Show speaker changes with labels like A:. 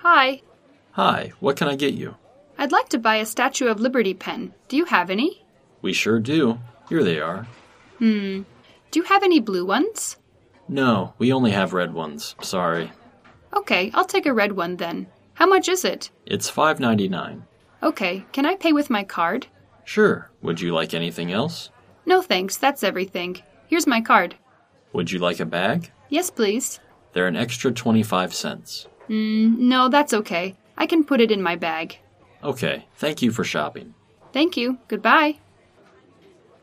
A: Hi.
B: Hi, what can I get you?
A: I'd like to buy a Statue of Liberty pen. Do you have any?
B: We sure do. Here they are.
A: Do you have any blue ones?
B: No, we only have red ones. Sorry.
A: Okay, I'll take a red one then. How much is it?
B: It's $5.99.
A: Okay, can I pay with my card?
B: Sure. Would you like anything else?
A: No thanks, that's everything. Here's my card.
B: Would you like a bag?
A: Yes, please.
B: They're an extra 25 cents.
A: No, that's okay. I can put it in my bag.
B: Okay, thank you for shopping.
A: Thank you. Goodbye.